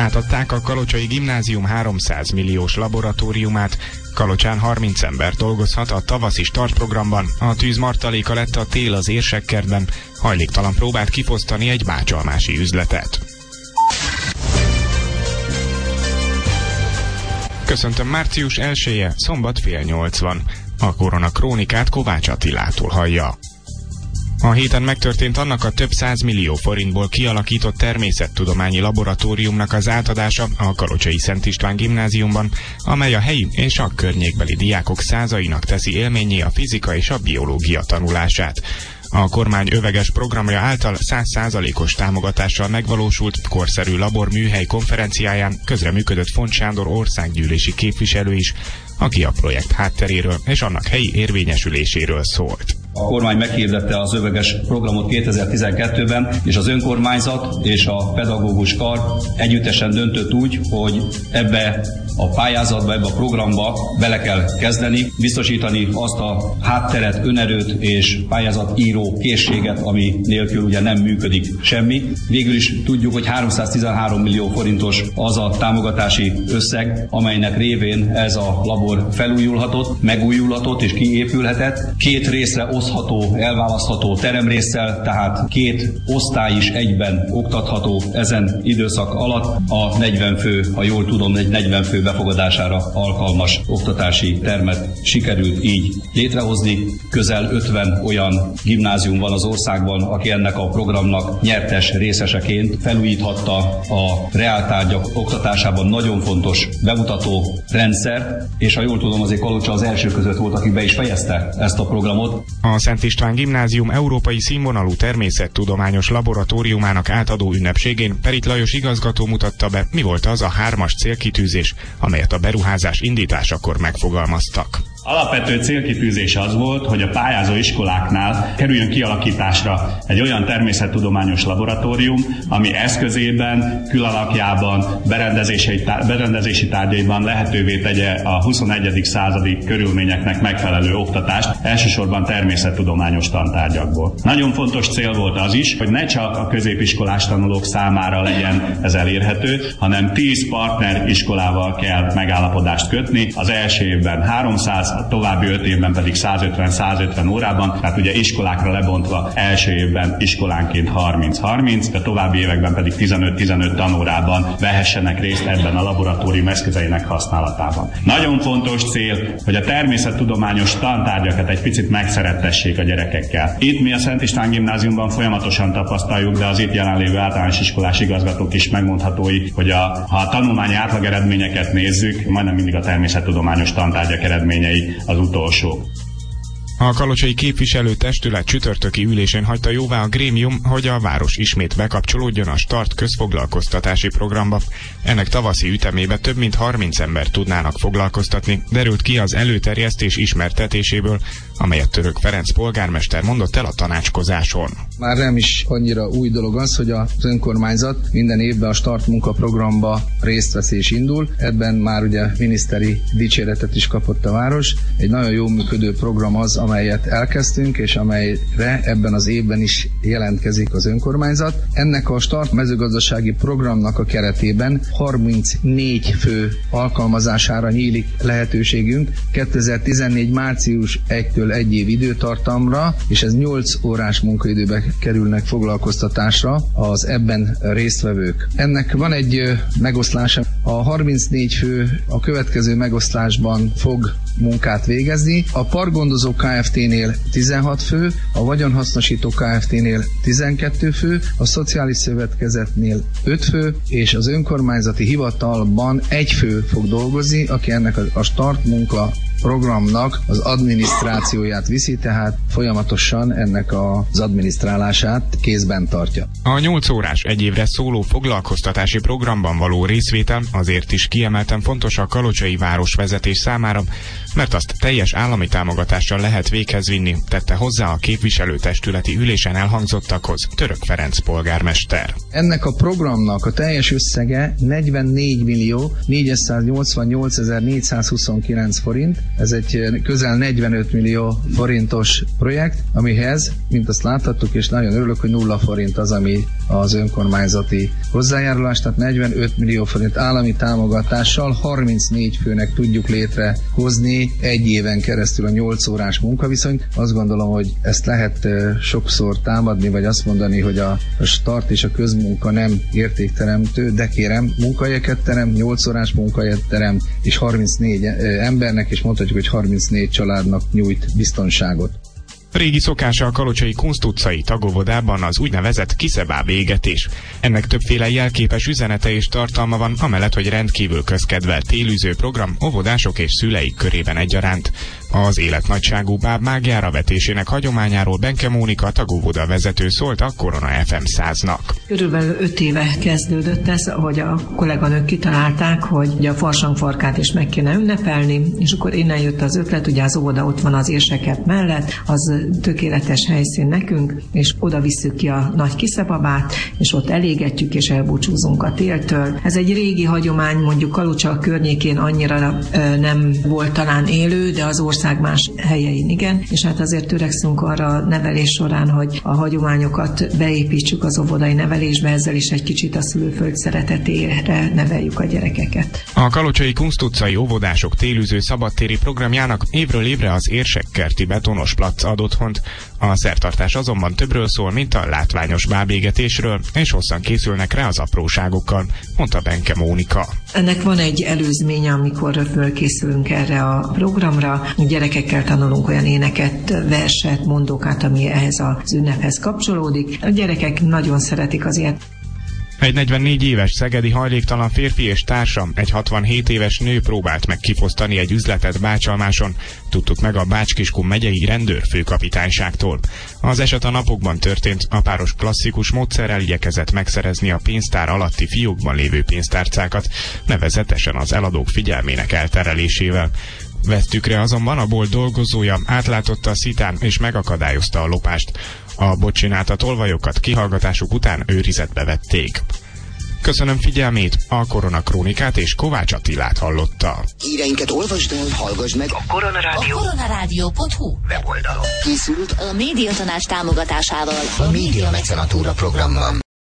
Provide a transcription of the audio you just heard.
Átadták a Kalocsai Gimnázium 300 milliós laboratóriumát. Kalocsán 30 ember dolgozhat a tavaszi startprogramban. A tűz martaléka lett a tél az Érsekkertben. Hajléktalan próbált kifosztani egy bácsalmási üzletet. Köszöntöm, március 1-je, szombat 7:30 van. A Korona krónikát Kovács Attilától hallja. A héten megtörtént annak a több 100 millió forintból kialakított természettudományi laboratóriumnak az átadása a Kalocsai Szent István Gimnáziumban, amely a helyi és a környékbeli diákok százainak teszi élménnyé a fizika és a biológia tanulását. A kormány öveges programja által 100%-os támogatással megvalósult korszerű laborműhely konferenciáján közreműködött Font Sándor országgyűlési képviselő is, aki a projekt hátteréről és annak helyi érvényesüléséről szólt. A kormány meghirdette az öveges programot 2012-ben, és az önkormányzat és a pedagógus kar együttesen döntött úgy, hogy ebbe a pályázatba, ebbe a programba bele kell kezdeni, biztosítani azt a hátteret, önerőt és pályázatíró készséget, ami nélkül ugye nem működik semmi. Végül is tudjuk, hogy 313 millió forintos az a támogatási összeg, amelynek révén ez a labor felújulhatott, megújulhatott és kiépülhetett. Két részre osztható, elválasztható teremrésszel, tehát két osztály is egyben oktatható ezen időszak alatt. A 40 fő, ha jól tudom, egy 40 fő befogadására alkalmas oktatási termet sikerült így létrehozni. Közel 50 olyan gimnázium van az országban, aki ennek a programnak nyertes részeseként felújíthatta a reáltárgyak oktatásában nagyon fontos bemutató rendszert, és ha jól tudom, azért Kalocsa az első között volt, aki be is fejezte ezt a programot. A Szent István Gimnázium európai színvonalú természettudományos laboratóriumának átadó ünnepségén Perit Lajos igazgató mutatta be, mi volt az a 3-as célkitűzés, amelyet a beruházás indításakor megfogalmaztak. Alapvető célkitűzés az volt, hogy a pályázó iskoláknál kerüljön kialakításra egy olyan természettudományos laboratórium, ami eszközében, külalakjában, berendezési tárgyaiban lehetővé tegye a 21. századi körülményeknek megfelelő oktatást, elsősorban természettudományos tantárgyakból. Nagyon fontos cél volt az is, hogy ne csak a középiskolás tanulók számára legyen ez elérhető, hanem 10 partner iskolával kell megállapodást kötni. Az első évben 300, a további 5 évben pedig 150-150 órában, tehát ugye iskolákra lebontva első évben iskolánként 30-30, a további években pedig 15-15 tanórában vehessenek részt ebben a laboratórium eszközeinek használatában. Nagyon fontos cél, hogy a természettudományos tantárgyakat egy picit megszerettessék a gyerekekkel. Itt mi a Szent István Gimnáziumban folyamatosan tapasztaljuk, de az itt jelenlévő általános iskolás igazgatók is megmondhatói, hogy ha a tanulmányi átlageredményeket nézzük, majdnem mindig a természettudományos tantárgyak eredményei az utolsó. A kalocsai képviselőtestület csütörtöki ülésén hagyta jóvá a grémium, hogy a város ismét bekapcsolódjon a Start közfoglalkoztatási programba. Ennek tavaszi ütemébe több mint 30 ember tudnának foglalkoztatni, derült ki az előterjesztés ismertetéséből, amelyet Török Ferenc polgármester mondott el a tanácskozáson. Már nem is annyira új dolog az, hogy az önkormányzat minden évben a Start munkaprogramba részt vesz és indul. Ebben már ugye miniszteri dicséretet is kapott a város. Egy nagyon jól működő program az, amelyet elkezdtünk, és amelyre ebben az évben is jelentkezik az önkormányzat. Ennek a Start mezőgazdasági programnak a keretében 34 fő alkalmazására nyílik lehetőségünk 2014. március 1-től 1 év időtartamra, és ez 8 órás munkaidőbe kerülnek foglalkoztatásra az ebben résztvevők. Ennek van egy megoszlása. A 34 fő a következő megoszlásban fog munkát végezni. A parkgondozó Kft-nél 16 fő, a vagyonhasznosító Kft-nél 12 fő, a szociális szövetkezetnél 5 fő, és az önkormányzati hivatalban 1 fő fog dolgozni, aki ennek a Start munka programnak az adminisztrációját viszi, tehát folyamatosan ennek az adminisztrálását kézben tartja. A 8 órás egy évre szóló foglalkoztatási programban való részvétel azért is kiemelten fontos a kalocsai városvezetés számára, mert azt teljes állami támogatással lehet véghez vinni, tette hozzá a képviselőtestületi ülésen elhangzottakhoz Török Ferenc polgármester. Ennek a programnak a teljes összege 44.488.429 forint, ez egy közel 45 millió forintos projekt, amihez, mint azt láthattuk, és nagyon örülök, hogy 0 forint az, ami az önkormányzati hozzájárulás, tehát 45 millió forint állami támogatással 34 főnek tudjuk létrehozni egy éven keresztül a 8 órás munkaviszonyt. Azt gondolom, hogy ezt lehet sokszor támadni, vagy azt mondani, hogy a start és a közmunka nem értékteremtő, de kérem, munkahelyeket terem, 8 órás munkahelyet terem, és 34 embernek, és mondhatjuk, hogy 34 családnak nyújt biztonságot. Régi szokása a kalocsai Kunst utcai tagóvodában az úgynevezett kiszebáb égetés. Ennek többféle jelképes üzenete és tartalma van, amellett, hogy rendkívül közkedvelt télűző program óvodások és szüleik körében egyaránt. Az életnagyságú báb mágiára vetésének hagyományáról Benke Mónika, tagóvoda vezető szólt a Korona FM 100-nak. Körülbelül 5 éve kezdődött ez, hogy a kolléganők kitalálták, hogy a farsangfarkát is meg kéne ünnepelni, és akkor innen jött az ötlet, ugye az óvoda ott van az érseket mellett, az tökéletes helyszín nekünk, és oda visszük ki a nagy kiszebabát, és ott elégetjük, és elbúcsúzunk a téltől. Ez egy régi hagyomány, mondjuk Kalocsa környékén annyira nem volt talán élő, de az ország más helyein igen, és hát azért törekszünk arra a nevelés során, hogy a hagyományokat beépítsük az óvodai nevelésbe, ezzel is egy kicsit a szülőföld szeretetére neveljük a gyerekeket. A kalocsai Kunst utcai óvodások télűző szabadtéri programjának évről évre az Érsekkerti betonos plac ad otthont. A szertartás azonban többről szól, mint a látványos bábégetésről, és hosszan készülnek rá az apróságokkal, mondta Benke Mónika. Ennek van egy előzménye, amikor fölkészülünk erre a programra. Gyerekekkel tanulunk olyan éneket, verset, mondókát, ami ehhez az ünnephez kapcsolódik. A gyerekek nagyon szeretik az ilyet. Egy 44 éves szegedi hajléktalan férfi és társa, egy 67 éves nő próbált meg kifosztani egy üzletet Bácsalmáson, tudtuk meg a Bács-Kiskun megyei rendőrfőkapitányságtól. Az eset a napokban történt, a páros klasszikus módszerrel igyekezett megszerezni a pénztár alatti fiókban lévő pénztárcákat, nevezetesen az eladók figyelmének elterelésével. Vettükre azonban a bolt dolgozója átlátotta a szitán és megakadályozta a lopást. A botcsináltat olvajokat kihallgatásuk után őrizetbe vették. Köszönöm figyelmét, a Korona Krónikát és Kovács Attilát hallotta. Híreinket olvasd el, hallgassd meg a koronarádió.hu weboldalon. Készült a Médiatanács támogatásával a Média Mecenatúra programban.